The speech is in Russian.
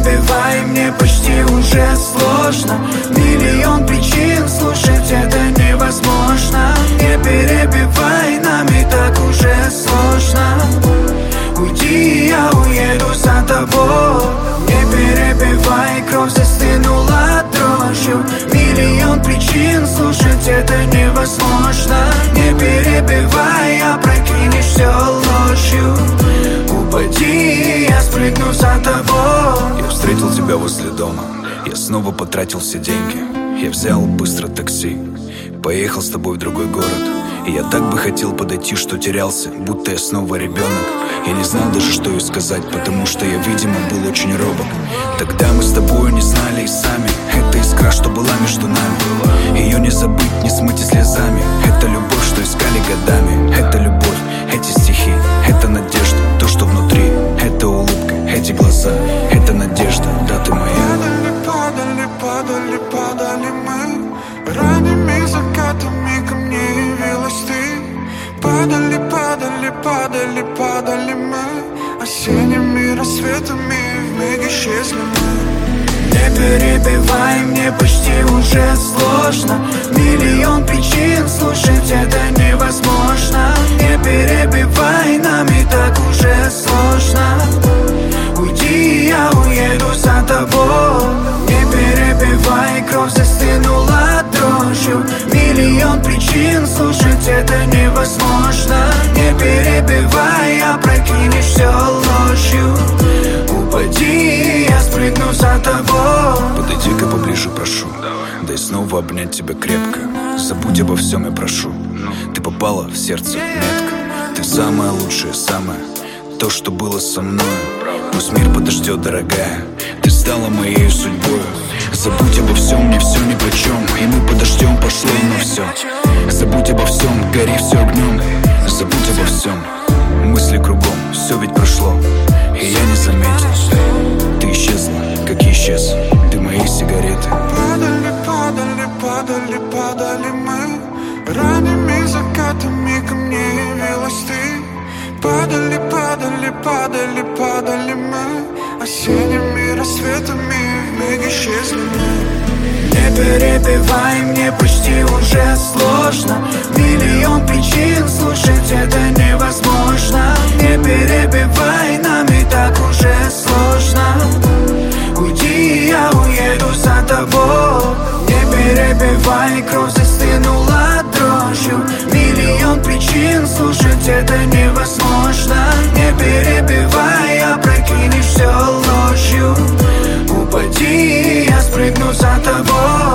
перебивай, мне почти уже сложно. Миллион причин, слушать это невозможно. Не перебивай, нам и так уже сложно. Уйди, я уеду за тобой. Не перебивай, кровь застынула дрожью. Миллион причин, слушать это невозможно. Не перебивай, опрокинешь все ложью. Упади, я спрыгну за тобой. Я встретил тебя возле дома, я снова потратил все деньги. Я взял быстро такси, поехал с тобой в другой город. И я так бы хотел подойти, что терялся, будто я снова ребенок. Я не знал даже, что ей сказать, потому что я, видимо, был очень робок. Тогда мы с тобой не знали и сами. Это искра, что была между нами. Ее не забыть, не смыть и слезами. Это любовь, что искали годами. Это любовь, эти стихи, это надежда. То, что внутри, это улыбка, эти глаза, это надежда, да, ты моя. Падали, падали, падали, падали мы. Ранними закатами ко мне явилась ты. Падали, падали, падали, падали мы. Осенними рассветами вмиг исчезли мы. Не перебивай, мне почти уже сложно. Миллион причин, слушать это невозможно. Не перебивай, нам и так уже сложно. Уйди, я уеду за тобой. Не перебивай, кровь застынула дрожью. Миллион причин, слушать это невозможно. Не перебивай, опрокинешь все ложью. Упади, я спрыгну за тобой. Подойди-ка поближе, прошу. Дай снова обнять тебя крепко. Забудь обо всем, я прошу. Ты попала в сердце метко. Ты самая лучшая, самая то, что было со мною. Пусть мир подождет, дорогая. Ты стала моей судьбой. Забудь обо всем, мне все ни по чем. И мы подождем, пошло на все. Забудь обо всем, гори все огнем. Забудь обо всем, мысли кругом. Все ведь прошло, и я не заметил. Ты исчезла, как и исчез ты моей сигареты. Падали, падали, падали, падали мы. Ранними закатами ко мне явилась ты. Падали, падали, падали, падали мы. Осенними рассветами вмиг исчезли мы. Не перебивай, мне почти уже сложно. Миллион причин, слушать это невозможно. Не перебивай, нам и так уже сложно. Уйди, я уеду за тобой. Не перебивай, кровь застынула дрожью. Миллион причин, слушать это невозможно. Не перебивай, опрокинешь все ложью. Упади, я спрыгну за тобой.